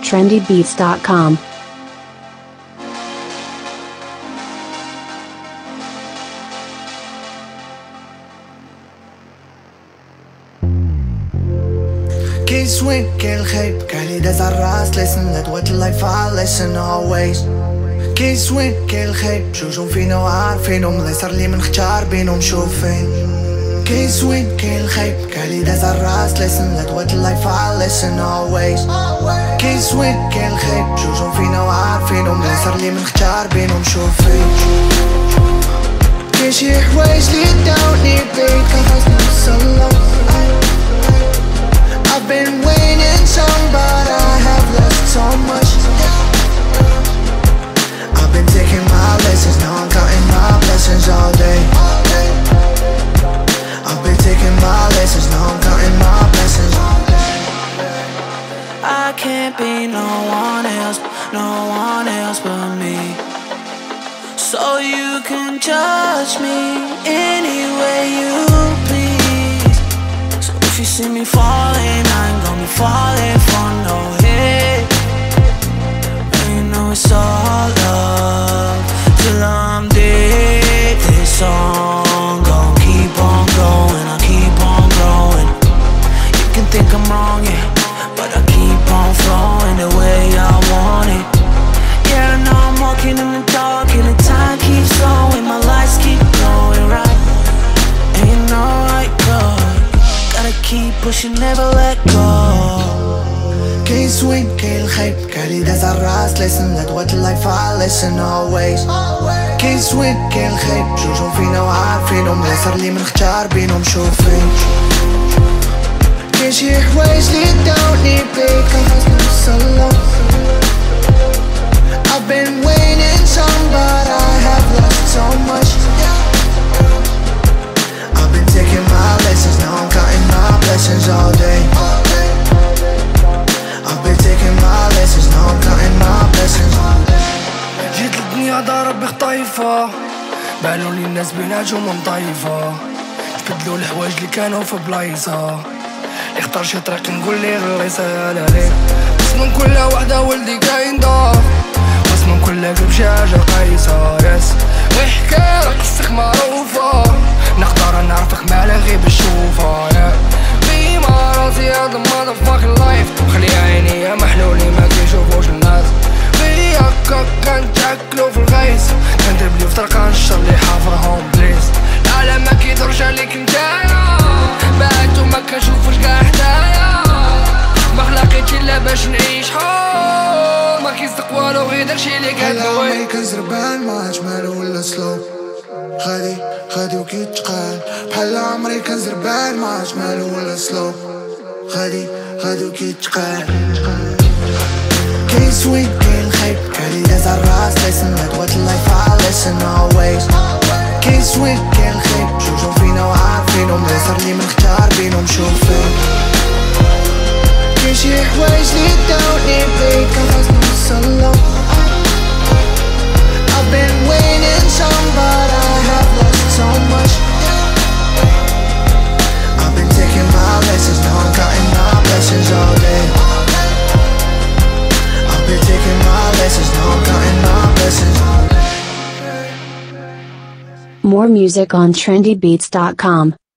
trendybeats.com. Case win, kill hype, Kali does a ras, listen, let what life I listen always. Case win, kill hype, جوجهم فينا وعارفينهم لا يصير لي من اختار بينهم شوف فين. Case win, kill hype, Kali does a ras, listen, let what life I listen always. Case win, kill hype, جوجهم فينا وعارفينهم لا يصير لي من اختار بينهم شوف فين. كاين شي حوايج لي داوني بيك كنحس نوصلهم. I've been waiting some, but I have lost so much. I've been taking my lessons, now I'm counting my blessings all day. I've been taking my lessons, now I'm counting my blessings. I can't be no one else but me. So you can judge me any way you please. So if you see me falling, I ain't gonna be falling for no hit. And you know it's all love till I'm dead. This song gon' keep on going, I keep on growing. You can think I'm wrong, yeah, but I keep on flowing the way I want it. Yeah, I know I'm walking in the dark and the time keeps flowing. My lights keep glowing right, and you know I go. Gotta keep pushing, never let go. Case win, kill hype, Kali does a ras, listen, let what life I listen always. Case win, kill hype, جوجهم فينا وعارفينهم لا يصير لي من اختار بينهم شوف فين. كاين شي حوايج لي داوني بيك كنحس نوصلهم. I've been waiting some, but I have lost so much. I've been taking my lessons, now I'm counting my blessings all day. I've been taking my lessons, now I'm counting my blessings. جيت للدنيا ضارب بخطايفة، بالولي الناس بيناتهم مطايفة، جبدلو الحوايج اللي كانوا في بلايصة، يختار شي طريق نقول ليه غليصة يا لالي. بس من كل وحدة ولدي كاين ضاف، بس من كل قلب شي حاجة قايصة. يس غير حكاية راه قصتك معروفة، نختار نعرفك مالا غير بالشوفة. في مراسي هاد المotherfucking life، خلي عيني يا محلولي ما كيشوفوش الناس. في هكا كنتاكلو في الغيس، كندربليو في طرقة نشر لي حافرهم بليس. العالم ما كيدورش عليك نتايا، بعدو ما كنشوفوش كاع حدايا. ما خلقيتش الا باش نعيش حول، ما كيصدق والو غير داكشي اللي كندوي. عمري كنزربان ما عرفتش مالو ولا سلو، غادي وكيتقال بحال عمري كنزربان ما عرفتش مالو ولا سلو، غادي وكيتقال. Case win, kill hype, Kali does a ras, listen, let what life I listen always. Case win, kill hype, جوجهم فينا وعارفينهم لا يصير لي من اختار بينهم شوف فين. كاين شي حوايج لي داوني بيك كنحس نوصلهم. I've been waiting some, but I have lost so much. I've been taking my lessons, now I'm counting my blessings all day. I've been taking my lessons, now I'm counting my blessings. More music on trendybeats.com.